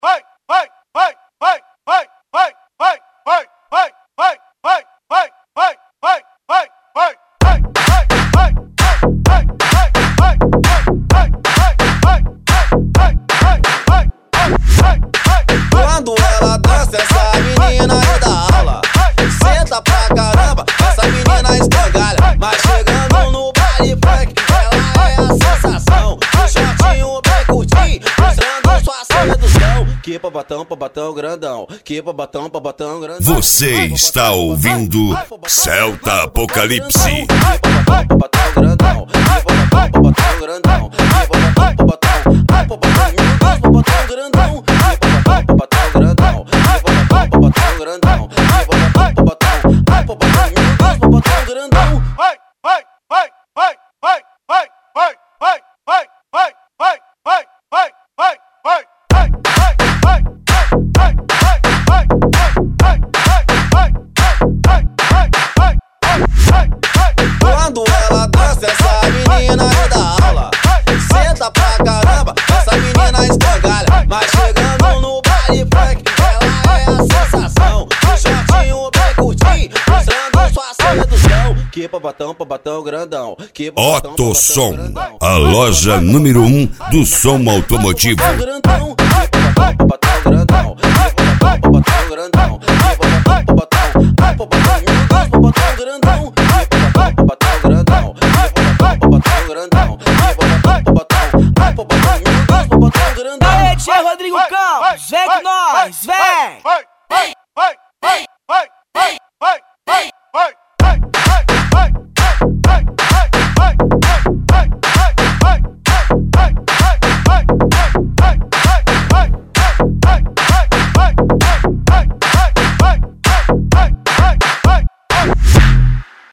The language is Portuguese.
Quando ela dança, essa menina é da aula. Senta pra caramba, essa menina escangalha. Mas chegando no baile funk, ela é a sensação. O shortinho bem curtinho, mostrando sua sedução. Que pra batão grandão. Que pra batão grandão. Você está ouvindo Celta Apocalipse. Batão grandão. Batão grandão. Batão grandão. Quando ela dança, essa menina é da aula. Senta pra caramba, essa menina escangalha. Mas chegando no baile funk, ela é a sensação. O shortinho bem curtinho, mostrando sua sedução. Que pra batão grandão. Otto Som, a loja número 1 do som automotivo. Batão grandão. Batão grandão. Batão grandão. Aê, tia Rodrigo Campos, vem com nós, vem!